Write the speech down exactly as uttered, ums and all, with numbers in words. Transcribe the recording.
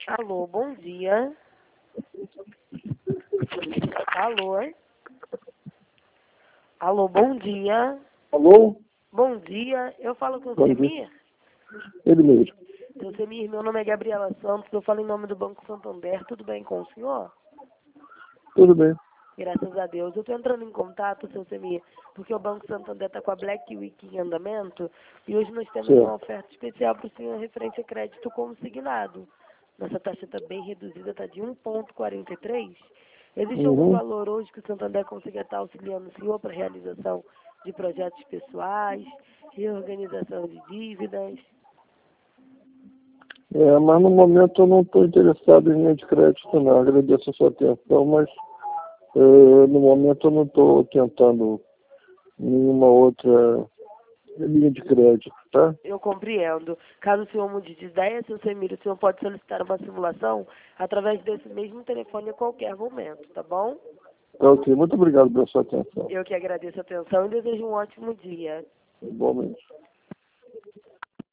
Alô, bom dia. Alô? Alô, bom dia. Alô? Bom dia. Eu falo com o Bom dia. Semir? Ele mesmo. Seu Semir, meu nome é Gabriela Santos, eu falo em nome do Banco Santander. Tudo bem com o senhor? Tudo bem. Graças a Deus. Eu estou entrando em contato, seu Semir, porque o Banco Santander está com a Black Week em andamento e hoje nós temos Certo. uma oferta especial para o senhor referente a crédito consignado. Nossa taxa está bem reduzida, está de um vírgula quarenta e três. Existe algum Uhum. valor hoje que o Santander consiga estar auxiliando o senhor para a realização de projetos pessoais, reorganização de dívidas? É, mas no momento eu não estou interessado em linha de crédito, não. Agradeço a sua atenção, mas é, no momento eu não estou tentando nenhuma outra linha de crédito, tá? Eu compreendo. Caso o senhor mude de ideia, seu Semir, o senhor pode solicitar uma simulação através desse mesmo telefone a qualquer momento, tá bom? Tá ok. Muito obrigado pela sua atenção. Eu que agradeço a atenção e desejo um ótimo dia. Igualmente.